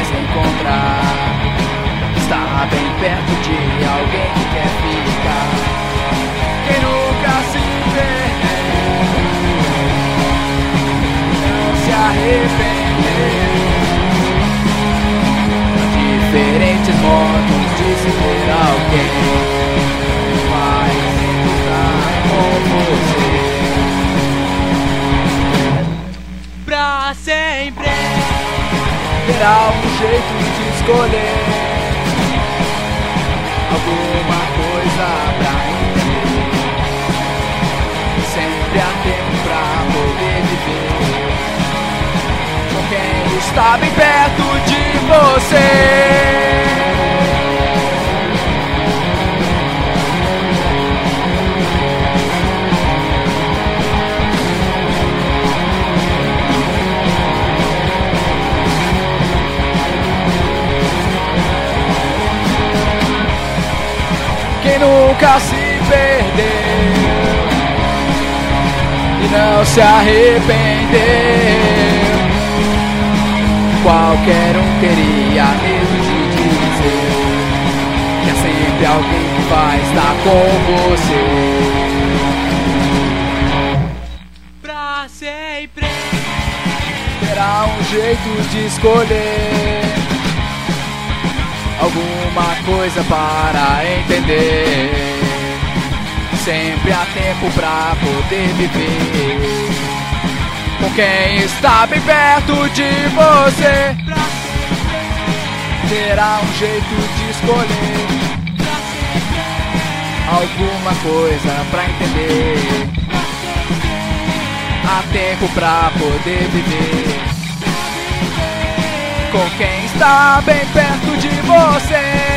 se encontrar. Está bem perto de alguém que quer ficar. Quem nunca se perdeu, não se arrependeu. Há diferentes modos de se ver alguém, vai sempre estar com você pra sempre. Terá um jeito de escolher alguma coisa pra entender. Sempre há tempo pra poder viver com quem está bem perto de você. Quem nunca se perdeu e não se arrependeu. Qualquer um teria medo de dizer que há sempre alguém que vai estar com você pra sempre. Terá um jeito de escolher alguma coisa para entender. Sempre há tempo pra poder viver com quem está bem perto de você. Terá um jeito de escolher alguma coisa pra entender. Há tempo pra poder viver com quem está bem perto de você.